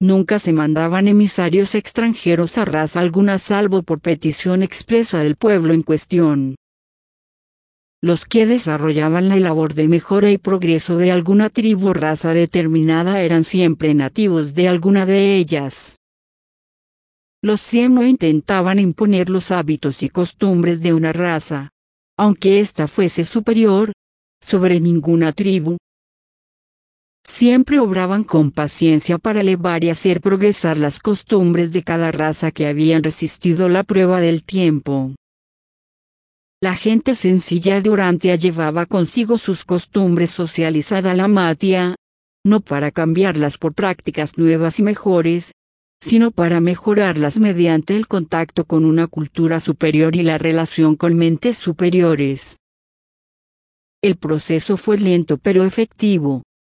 Nunca se mandaban emisarios extranjeros a raza alguna salvo por petición expresa del pueblo en cuestión. Los que desarrollaban la labor de mejora y progreso de alguna tribu o raza determinada eran siempre nativos de alguna de ellas. Los Siem no intentaban imponer los hábitos y costumbres de una raza, aunque ésta fuese superior, sobre ninguna tribu. Siempre obraban con paciencia para elevar y hacer progresar las costumbres de cada raza que habían resistido la prueba del tiempo. La gente sencilla de Urantia llevaba consigo sus costumbres socializada a la Matia, no para cambiarlas por prácticas nuevas y mejores, sino para mejorarlas mediante el contacto con una cultura superior y la relación con mentes superiores. El proceso fue lento pero efectivo.